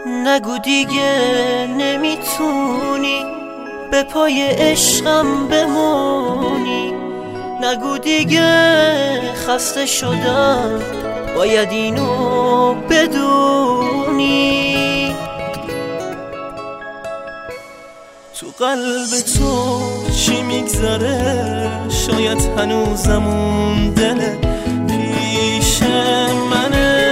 نگو دیگه نمیتونی به پای عشقم بمونی، نگو دیگه خسته شدم باید اینو بدونی. تو قلب تو چی میگذره؟ شاید هنوزم اون دل پیش منه.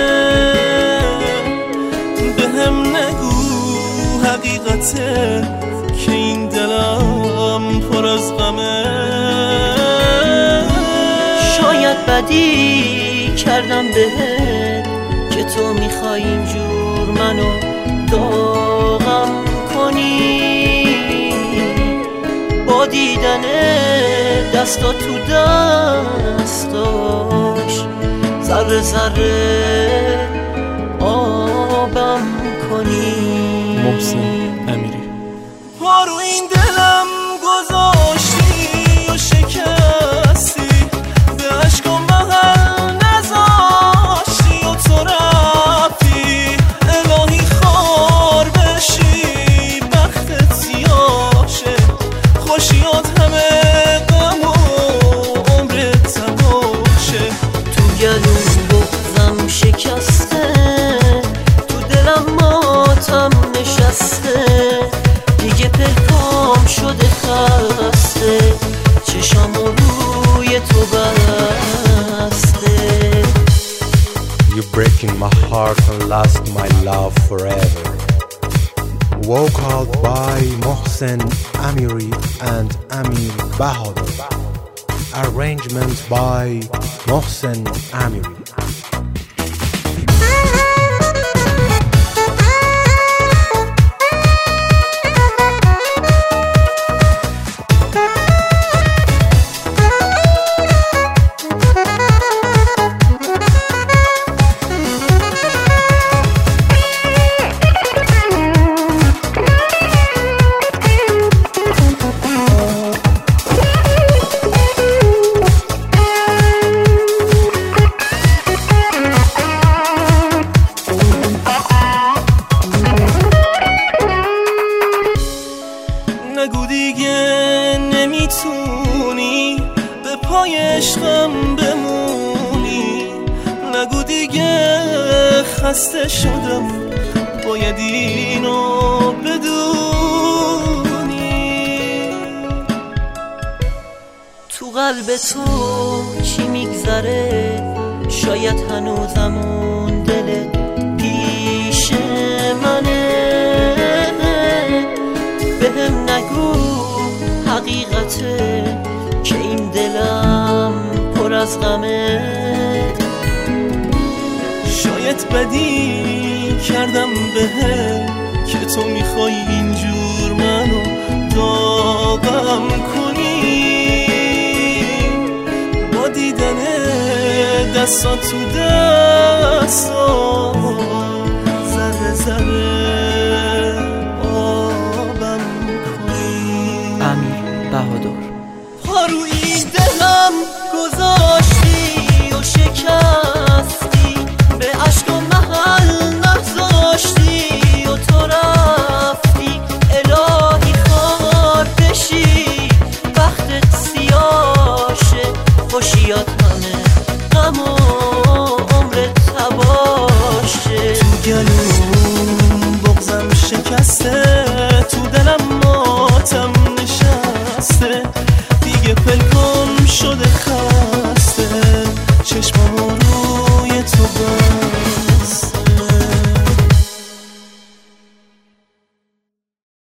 بهم نگو حقیقته که این دلم پر از غمه. شاید بدی کردم بهت که تو میخوای اینجور منو داغم کنی. با دیدن دستا تو دستاش ذره ذره آبم کنی. محسن امیری. پا رو این دلم گذاشتی و شکستی، به عشقم محل نذاشتی و تو رفتی. الهی خار بشی بختت سیاشه، خوشیات همه غم و عمرت تباشه. تو گلوم بغضم شکسته، تو دلم ماتم نشسته، دیگه پلکام شده خسته، چشام روی تو بسته. You breaking my heart and lost my love forever. Vocal by Mohsen Amiri and Amir Bahadur. Arrangement by Mohsen Amiri. نگو دیگه نمیتونی به پای عشقم بمونی، نگو دیگه خسته شدم باید اینو بدونی. تو قلب تو چی میگذره؟ شاید هنوزم اون دلت پیش منه. بهم نگو حقیقته که این دلم پر از غمه. شاید بدی کردم بهت که تو میخوای اینجور منو داغم کنی. با دیدن دستا تو دستا